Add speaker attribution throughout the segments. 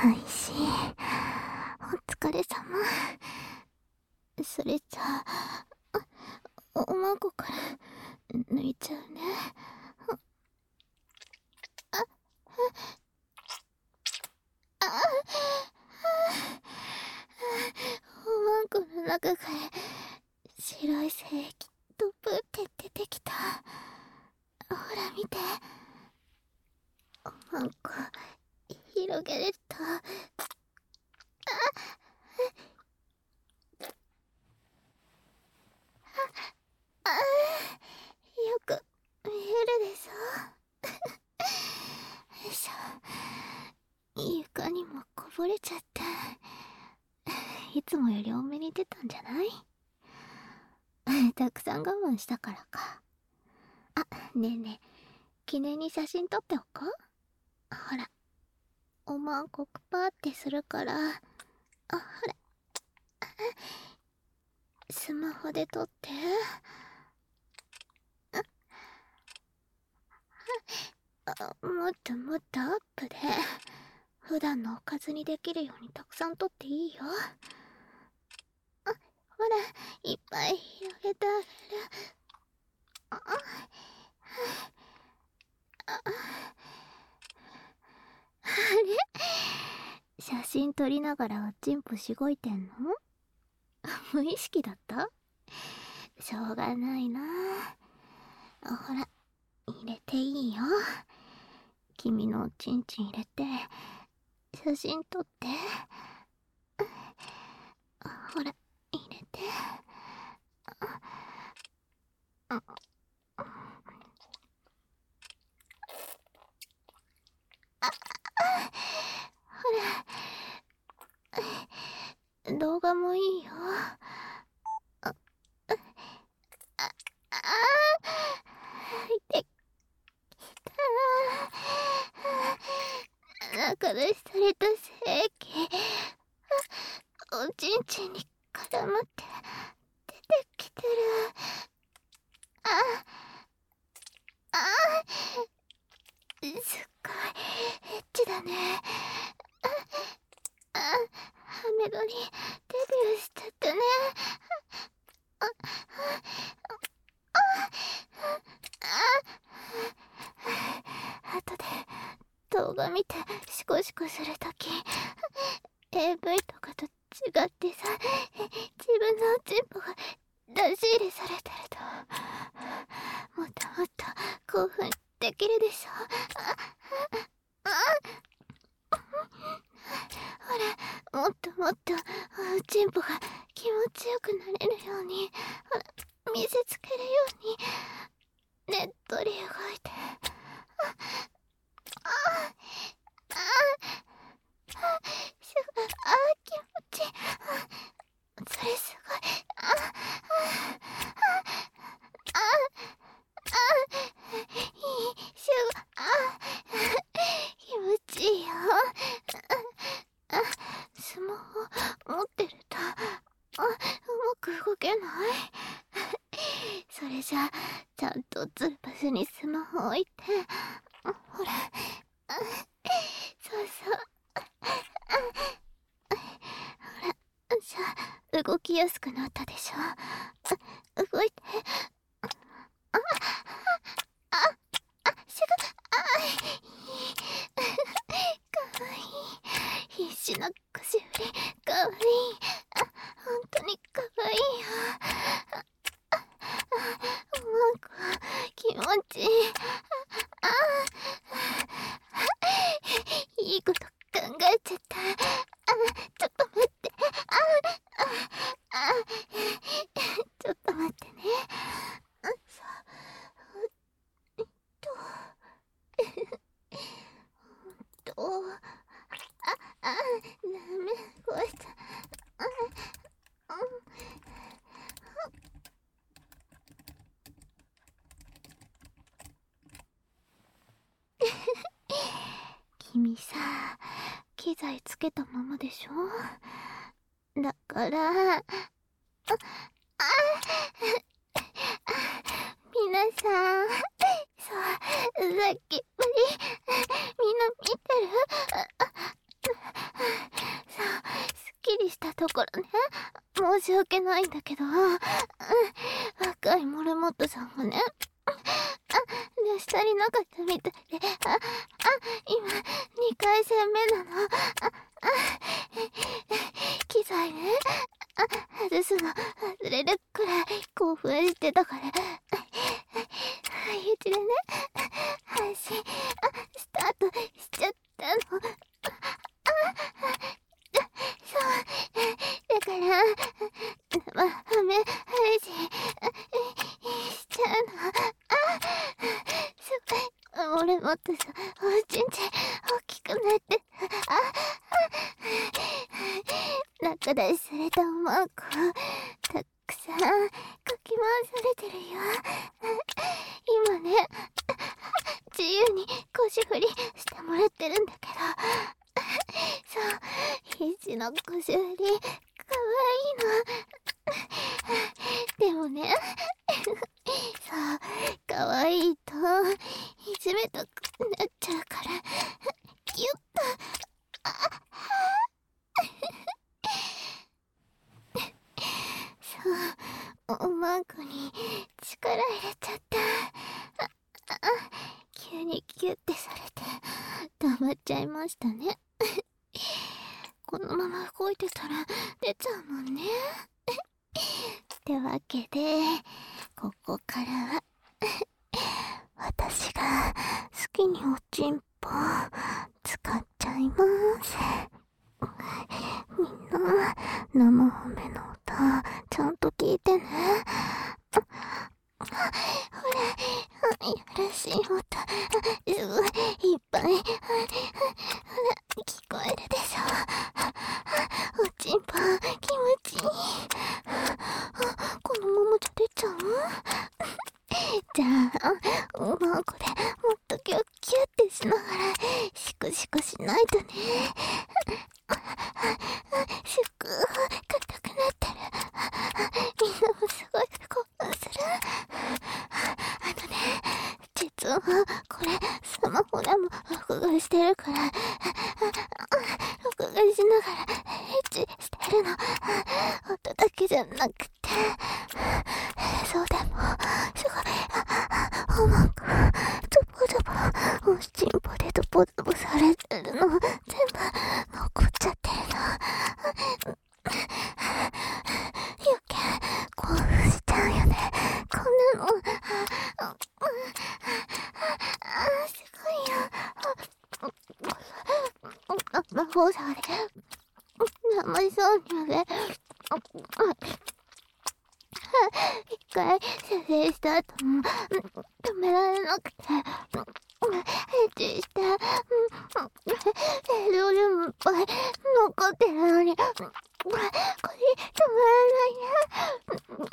Speaker 1: 石、お疲れ様。それじゃあ、おまんこから抜いちゃうね。あ、あ、おまんこの中から白い精液ドブって出てきた。ほら見て、おまんこ広げると、あ、よく見えるでしょ。よいしょ。床にもこぼれちゃって、いつもより多めに出たんじゃない？たくさん我慢したからか。あ、ねえねえ、記念に写真撮っておこう。ほら、おまんこくぱーってするから、ほら、スマホで撮って。もっともっとアップで、普段のおかずにできるようにたくさん撮っていいよ。ほら、いっぱい広げてあげる。あれ、写真撮りながらおちんぽしごいてんの？無意識だった？しょうがないな。ほら、入れていいよ。君のおちんちん入れて、写真撮って。ほら、入れて。ほら、動画もいいよ。あ、あ、入ってきた。中出しされた精液、おちんちんに絡まって出てきてる。あ、あ、すっごいエッチだね。ハメ撮りデビューしちゃったね。あ、後で動画見てシコシコするとき、AV とかと違ってさ、自分のおちんぽが出し入れされてると、もっともっと興奮できるでしょ。ほら、もっともっとおちんぽが気持ちよくなれるように、ほら、見せつけるようにねっとり動いて。気持ちいい。それすごい。シュガ気持ちいいよ。スマホ持ってると、うまく動けない。それじゃあ、ちゃんと映る場所にスマホ置いて、ほら、そうそう。ほら、じゃあ、動きやすくなったでしょ。動いて。シュガかわいい。必死な腰振り、かわいい。本当にかわいいよ。なんか気持ちいい。いいこと考えちゃった。ちょっと待って。ちょっと待ってね。えっと、ダメ、壊した。君さ、機材つけたままでしょ？だから、皆さん、そう、さっきっぱり、みんな見てる？ からね、申し訳ないんだけど、若いモルモットさんがね、下になかったみたいで、今、2回戦目なの。機材ね、外すの忘れるくらい興奮してたから、うちでね、配信、スタートしちゃったの。そう、だから、配信しちゃうの。すごい、俺もっとさ、おちんちん大きくなって、仲出しされたおまんこ、たくさんかき回されてるよ。今ね、自由に腰振りしてもらってるんだけど、そう、必死の腰振り、かわいいの。でもね、そう、かわいいと、いじめたくなっちゃうから、ギュッと、そう、おまんこに力入れちゃった。急にギュッてされて、黙っちゃいましたね。このまま動いてたら出ちゃうもんね。ってわけで、ここからは、私が好きにおちんぽ使っちゃいます。みんな、生褒めの歌、ちゃんと聞いてね。ほら、やらしい音、すごい、いっぱい、ほら、聞こえるでしょ。おちんぽ、気持ちいい。このままじゃ出ちゃう？じゃあ、おまんこでもっとギュッギュッてしながら、シクシクしないとね。シュク、硬くなってる。みんなもすごい興奮する。実は、これ、スマホでも録画してるから、録画しながら、エッチしてるの。音だけじゃなくて、そうでも、すごい、おまんこ、ズボズボ、おちんぽでズボズボされてるの、全部、残っちゃってるの。余計、興奮しちゃうよね。こんなの、すごいよ。魔法さで、生そうにね。一回、射精した後も、止められなくて、エッチして、映像でもいっぱい残ってるのに、これ、止まらないね。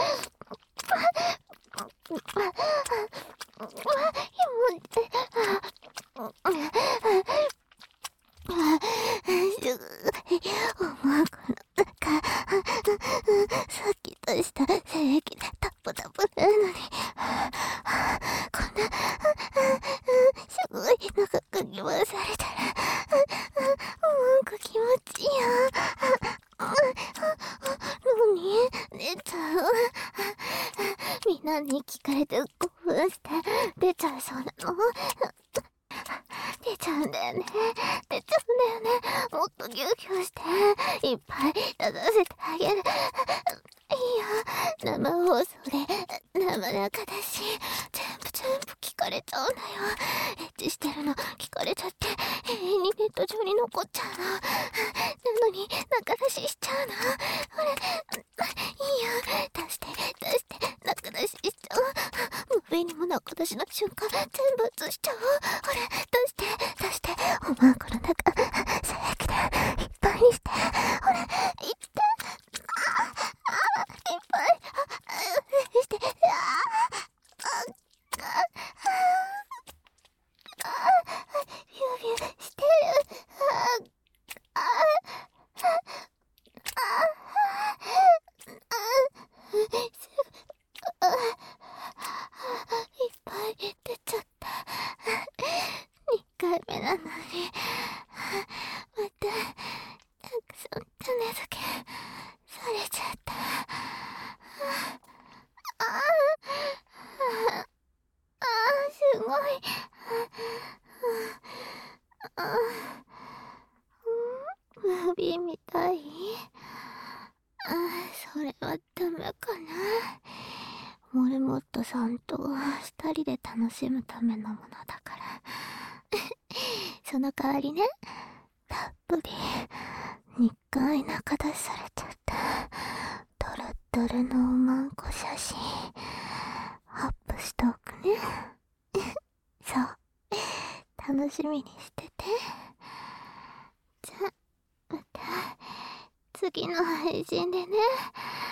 Speaker 1: おまんこの中、さっきとした精液でタプタプなのに、こんな、すごい中かき回されたら、おまんこ気持ちいいよ。何？出ちゃう？みんなに聞かれて興奮して出ちゃいそうなの？出ちゃうんだよね。出ちゃうんだよね。もっとギュウギュウして、いっぱい出させてあげる。いいよ。生放送で、生中だし、全部聞かれちゃうんだよ。エッチしてるの聞かれちゃって、永遠にネット上に残っちゃうの。なのに、中出ししちゃうの。ほら、いいよ。出して、中出ししちゃう。上にも中出しの瞬間、全部映しちゃおう。ほら、出して、おまんこの中、精液でいっぱいにして。ほら、いって、いっぱい、して、ビュービューしてる。いっぱい出ちゃった。2回目なのに、また、たくさん種だけしむためのものだから。その代わりね、たっぷり2回中出しされちゃったドロッドロのおまんこ写真アップしておくね。そう、楽しみにしてて。じゃ、また次の配信でね。